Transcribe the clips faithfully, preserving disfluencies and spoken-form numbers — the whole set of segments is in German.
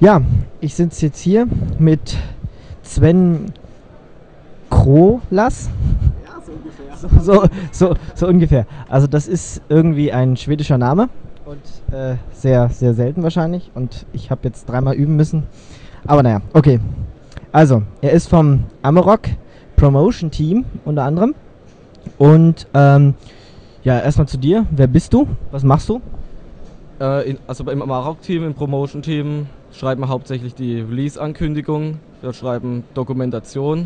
Ja, ich sitze jetzt hier mit Sven Krolas. Ja, so ungefähr. So, so, so, so ungefähr. Also das ist irgendwie ein schwedischer Name und äh, sehr, sehr selten wahrscheinlich. Und ich habe jetzt dreimal üben müssen. Aber naja, okay. Also, er ist vom Amarok Promotion Team unter anderem. Und ähm, ja, erstmal zu dir. Wer bist du? Was machst du? Äh, in, also im Amarok-Team, im Promotion-Team schreiben wir hauptsächlich die Release-Ankündigung. Wir schreiben Dokumentation.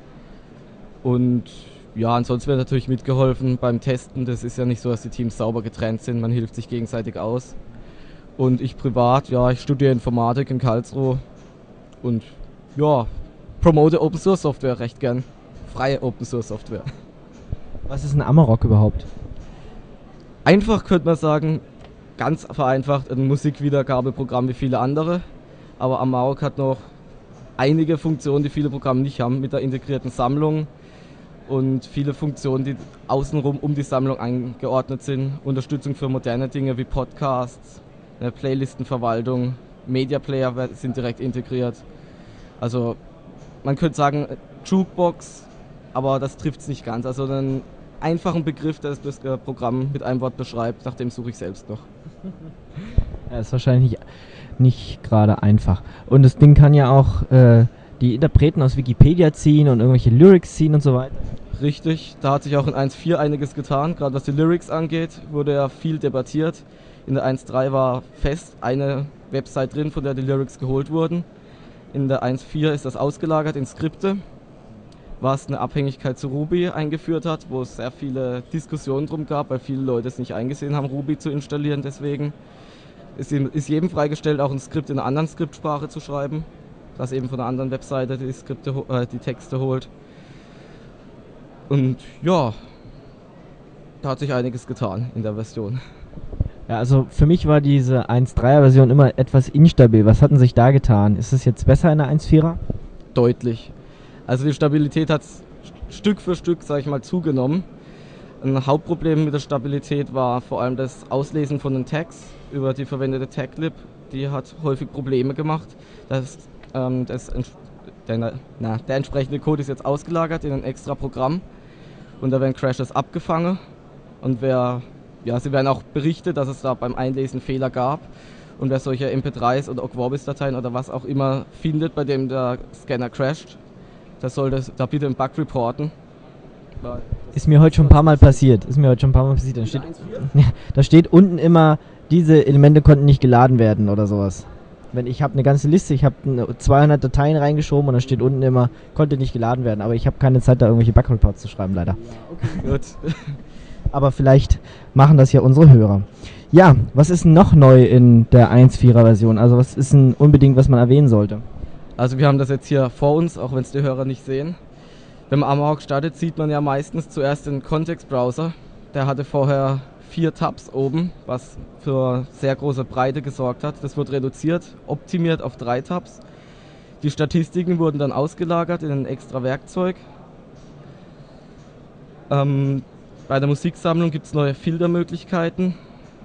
Und ja, ansonsten wird natürlich mitgeholfen beim Testen. Das ist ja nicht so, dass die Teams sauber getrennt sind. Man hilft sich gegenseitig aus. Und ich privat, ja, ich studiere Informatik in Karlsruhe. Und ja, promote Open Source Software recht gern. Freie Open Source Software. Was ist ein Amarok überhaupt? Einfach könnte man sagen, ganz vereinfacht, ein Musikwiedergabeprogramm wie viele andere. Aber Amarok hat noch einige Funktionen, die viele Programme nicht haben, mit der integrierten Sammlung und viele Funktionen, die außenrum um die Sammlung angeordnet sind. Unterstützung für moderne Dinge wie Podcasts, eine Playlistenverwaltung, Media Player sind direkt integriert. Also man könnte sagen Jukebox, aber das trifft es nicht ganz. Also einen einfachen Begriff, der das Programm mit einem Wort beschreibt, nach dem suche ich selbst noch. Ja, ist wahrscheinlich nicht, nicht gerade einfach. Und das Ding kann ja auch äh, die Interpreten aus Wikipedia ziehen und irgendwelche Lyrics ziehen und so weiter. Richtig, da hat sich auch in eins Punkt vier einiges getan. Gerade was die Lyrics angeht, wurde ja viel debattiert. In der eins Punkt drei war fest eine Website drin, von der die Lyrics geholt wurden. In der eins Punkt vier ist das ausgelagert in Skripte, was eine Abhängigkeit zu Ruby eingeführt hat, wo es sehr viele Diskussionen drum gab, weil viele Leute es nicht eingesehen haben, Ruby zu installieren. Deswegen ist, ist jedem freigestellt, auch ein Skript in einer anderen Skriptsprache zu schreiben, das eben von einer anderen Webseite die, Skripte, äh, die Texte holt. Und ja, da hat sich einiges getan in der Version. Ja, also für mich war diese eins Punkt dreier Version immer etwas instabil. Was hat denn sich da getan? Ist es jetzt besser in der eins Punkt vierer? Deutlich. Also die Stabilität hat Stück für Stück, sage ich mal, zugenommen. Ein Hauptproblem mit der Stabilität war vor allem das Auslesen von den Tags über die verwendete Taglib. Die hat häufig Probleme gemacht. Das, ähm, das, der, na, der entsprechende Code ist jetzt ausgelagert in ein extra Programm und da werden Crashes abgefangen. Und wer, ja, sie werden auch berichtet, dass es da beim Einlesen Fehler gab. Und wer solche M P dreis oder Ogg Vorbis-Dateien oder was auch immer findet, bei dem der Scanner crasht, der soll das da bitte im Bug reporten. Ist mir heute schon ein paar Mal passiert. Ist mir heute schon ein paar Mal passiert. Da steht, da steht unten immer, diese Elemente konnten nicht geladen werden oder sowas. Wenn ich habe eine ganze Liste, ich habe zweihundert Dateien reingeschoben und da steht unten immer, konnte nicht geladen werden. Aber ich habe keine Zeit, da irgendwelche Bug Reports zu schreiben, leider. Okay, gut. Aber vielleicht machen das ja unsere Hörer. Ja, was ist noch neu in der eins Punkt vierer Version? Also was ist denn unbedingt, was man erwähnen sollte? Also wir haben das jetzt hier vor uns, auch wenn es die Hörer nicht sehen. Wenn man Amarok startet, sieht man ja meistens zuerst den Kontextbrowser. Der hatte vorher vier Tabs oben, was für sehr große Breite gesorgt hat. Das wird reduziert, optimiert auf drei Tabs. Die Statistiken wurden dann ausgelagert in ein extra Werkzeug. Ähm, bei der Musiksammlung gibt es neue Filtermöglichkeiten.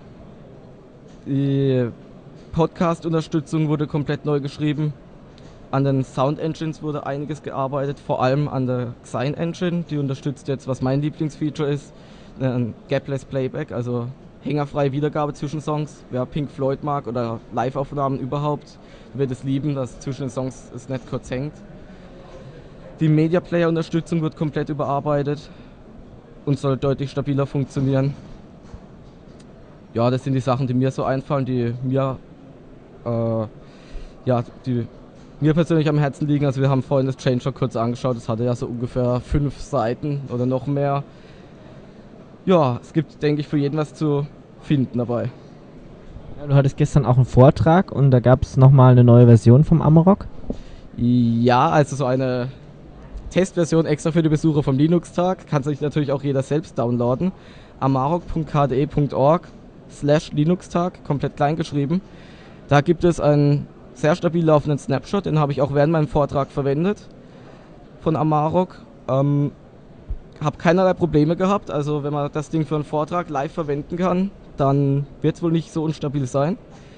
Die Podcast-Unterstützung wurde komplett neu geschrieben. An den Sound Engines wurde einiges gearbeitet, vor allem an der Xine Engine. Die unterstützt jetzt, was mein Lieblingsfeature ist, ein Gapless Playback, also hängerfreie Wiedergabe zwischen Songs. Wer Pink Floyd mag oder Live-Aufnahmen überhaupt, wird es lieben, dass zwischen den Songs es nicht kurz hängt. Die Media Player Unterstützung wird komplett überarbeitet und soll deutlich stabiler funktionieren. Ja, das sind die Sachen, die mir so einfallen, die mir, äh, ja, die mir persönlich am Herzen liegen. Also wir haben vorhin das Changelog kurz angeschaut, das hatte ja so ungefähr fünf Seiten oder noch mehr. Ja, es gibt, denke ich, für jeden was zu finden dabei. Ja, du hattest gestern auch einen Vortrag und da gab es nochmal eine neue Version vom Amarok. Ja, also so eine Testversion extra für die Besucher vom Linux-Tag. Kann sich natürlich auch jeder selbst downloaden. amarok punkt k d e punkt org slash Linux-Tag, komplett klein geschrieben. Da gibt es einen sehr stabil laufenden Snapshot, den habe ich auch während meinem Vortrag verwendet von Amarok. Ähm, habe keinerlei Probleme gehabt, also wenn man das Ding für einen Vortrag live verwenden kann, dann wird es wohl nicht so unstabil sein.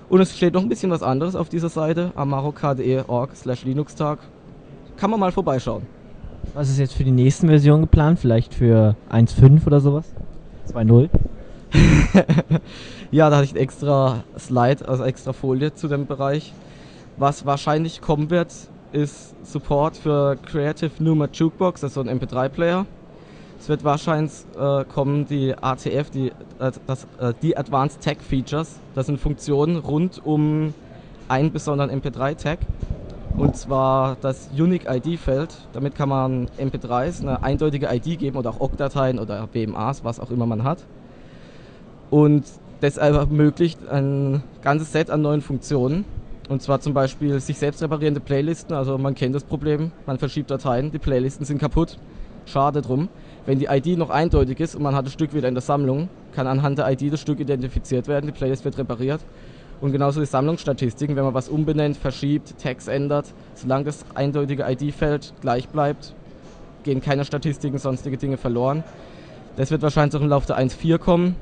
Und es steht noch ein bisschen was anderes auf dieser Seite, amarok punkt d e punkt org slash linuxtag. Kann man mal vorbeischauen. Was ist jetzt für die nächsten Versionen geplant? Vielleicht für eins Punkt fünf oder sowas? zwei Punkt null? Ja, da hatte ich ein extra Slide, also extra Folie zu dem Bereich. Was wahrscheinlich kommen wird, ist Support für Creative Numa Jukebox, das ist so ein M P drei Player. Es wird wahrscheinlich äh, kommen die A T F, die, äh, das, äh, die Advanced Tag Features. Das sind Funktionen rund um einen besonderen M P drei Tag. Und zwar das Unique I D-Feld. Damit kann man M P dreis eine eindeutige I D geben oder auch Ogg-Dateien oder W M As, was auch immer man hat. Und das ermöglicht ein ganzes Set an neuen Funktionen. Und zwar zum Beispiel sich selbst reparierende Playlisten. Also man kennt das Problem, man verschiebt Dateien, die Playlisten sind kaputt. Schade drum. Wenn die I D noch eindeutig ist und man hat das Stück wieder in der Sammlung, kann anhand der I D das Stück identifiziert werden, die Playlist wird repariert. Und genauso die Sammlungsstatistiken, wenn man was umbenennt, verschiebt, Tags ändert, solange das eindeutige I D-Feld gleich bleibt, gehen keine Statistiken, sonstige Dinge verloren. Das wird wahrscheinlich auch im Laufe der eins Punkt vier kommen.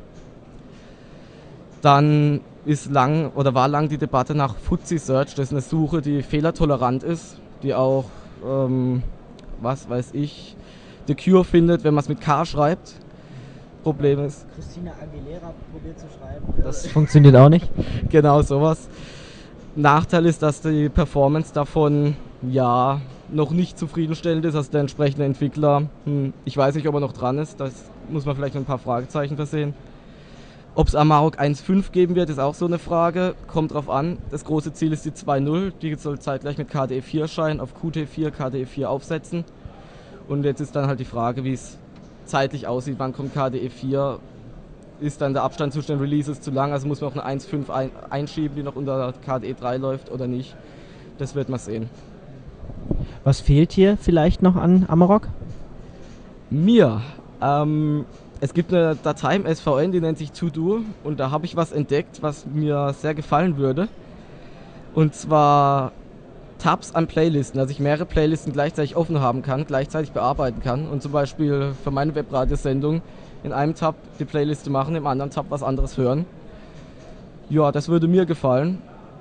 Dann ist lang oder war lang die Debatte nach Fuzzy Search. Das ist eine Suche, die fehlertolerant ist, die auch, ähm, was weiß ich, The Cure findet, wenn man es mit K schreibt. Problem ist. Christina Aguilera probiert zu schreiben. Das funktioniert auch nicht. Genau sowas. Nachteil ist, dass die Performance davon ja noch nicht zufriedenstellend ist. Also der entsprechende Entwickler, hm, ich weiß nicht, ob er noch dran ist. Das muss man vielleicht mit ein paar Fragezeichen versehen. Ob es Amarok eins Punkt fünf geben wird, ist auch so eine Frage. Kommt drauf an. Das große Ziel ist die zwei Punkt null. Die soll zeitgleich mit K D E vier erscheinen, auf Qt vier, K D E vier aufsetzen. Und jetzt ist dann halt die Frage, wie es zeitlich aussieht. Wann kommt K D E vier? Ist dann der Abstand zwischen den Releases zu lang? Also muss man auch eine eins Punkt fünf ein, einschieben, die noch unter K D E drei läuft oder nicht? Das wird man sehen. Was fehlt hier vielleicht noch an Amarok? Mir? Ähm, es gibt eine Datei im S V N, die nennt sich To-Do und da habe ich was entdeckt, was mir sehr gefallen würde. Und zwar Tabs an Playlisten, dass ich mehrere Playlisten gleichzeitig offen haben kann, gleichzeitig bearbeiten kann und zum Beispiel für meine Webradiosendung in einem Tab die Playliste machen, im anderen Tab was anderes hören. Ja, das würde mir gefallen.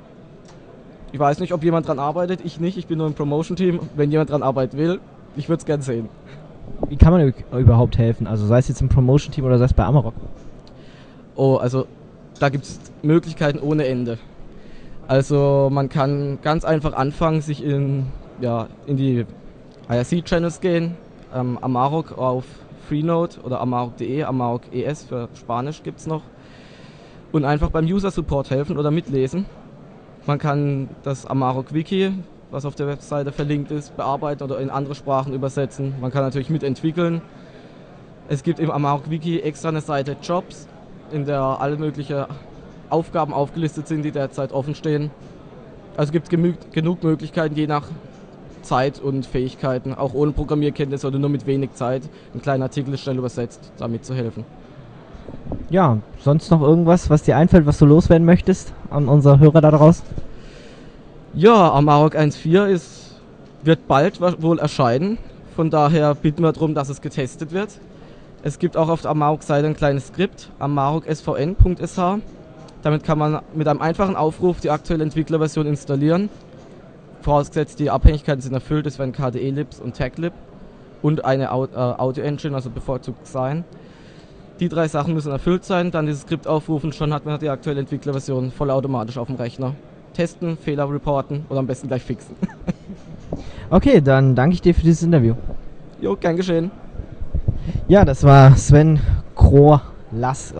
Ich weiß nicht, ob jemand dran arbeitet, ich nicht, ich bin nur im Promotion-Team. Wenn jemand dran arbeiten will, ich würde es gern sehen. Wie kann man überhaupt helfen? Also sei es jetzt im Promotion-Team oder sei es bei Amarok? Oh, also da gibt es Möglichkeiten ohne Ende. Also man kann ganz einfach anfangen, sich in, ja, in die I R C-Channels gehen, ähm, Amarok auf Freenode oder amarok punkt de, Amarok E S für Spanisch gibt es noch, und einfach beim User-Support helfen oder mitlesen. Man kann das Amarok-Wiki, was auf der Webseite verlinkt ist, bearbeiten oder in andere Sprachen übersetzen. Man kann natürlich mitentwickeln. Es gibt im Amarok-Wiki extra eine Seite Jobs, in der alle möglichen Aufgaben aufgelistet sind, die derzeit offen stehen. Also es gibt genug, genug Möglichkeiten, je nach Zeit und Fähigkeiten, auch ohne Programmierkenntnisse oder nur mit wenig Zeit, ein kleiner Artikel ist schnell übersetzt, damit zu helfen. Ja, sonst noch irgendwas, was dir einfällt, was du loswerden möchtest an unsere Hörer da draußen? Ja, Amarok eins Punkt vier ist, wird bald wohl erscheinen, von daher bitten wir darum, dass es getestet wird. Es gibt auch auf der Amarok-Seite ein kleines Skript, amarok punkt s v n punkt s h. Damit kann man mit einem einfachen Aufruf die aktuelle Entwicklerversion installieren. Vorausgesetzt, die Abhängigkeiten sind erfüllt, das wären K D E-Libs und Taglib und eine Audio-Engine, also bevorzugt sein. Die drei Sachen müssen erfüllt sein, dann dieses Skript aufrufen, schon hat man die aktuelle Entwicklerversion vollautomatisch auf dem Rechner. Testen, Fehler reporten oder am besten gleich fixen. Okay, dann danke ich dir für dieses Interview. Jo, gern geschehen. Ja, das war Sven Kroh-Lass.